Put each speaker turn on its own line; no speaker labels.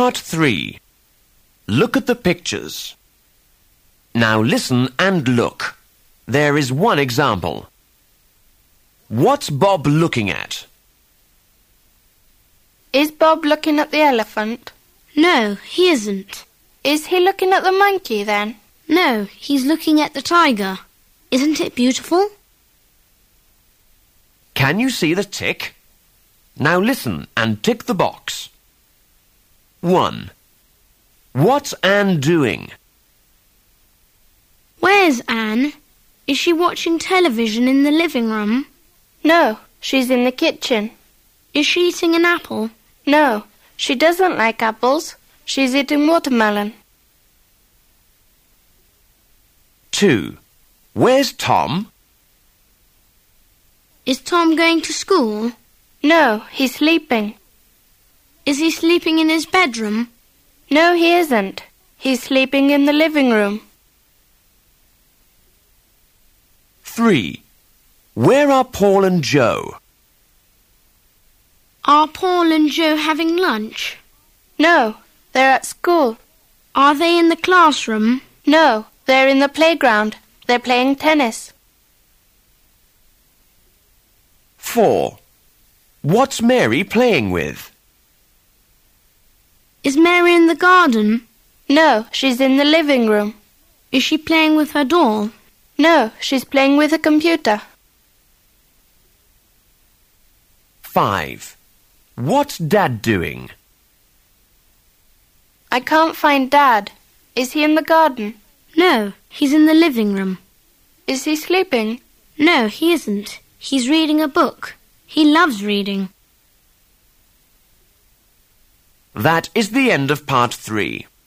Part 3. Look at the pictures. Now listen and look. There is one example. What's Bob looking at?
Is Bob looking at the elephant?
No, he isn't.
Is he looking at the monkey then?
No, he's looking at the tiger. Isn't it beautiful?
Can you see the tick? Now listen and tick the box. 1. What's Anne doing?
Where's Anne? Is she watching television in the living room?
No, she's in the kitchen.
Is she eating an apple?
No, she doesn't like apples. She's eating watermelon.
2. Where's Tom?
Is Tom going to school?
No, he's sleeping.
Is he sleeping in his bedroom?
No, he isn't. He's sleeping in the living room.
3. Where are Paul and Joe?
Are Paul and Joe having lunch?
No, they're at school.
Are they in the classroom?
No, they're in the playground. They're playing tennis.
4. What's Mary playing with?
Is Mary in the garden?
No, she's in the living room.
Is she playing with her doll?
No, she's playing with a computer.
5. What's Dad doing?
I can't find Dad. Is he in the garden?
No, he's in the living room.
Is he sleeping?
No, he isn't. He's reading a book. He loves reading.
That is the end of part 3.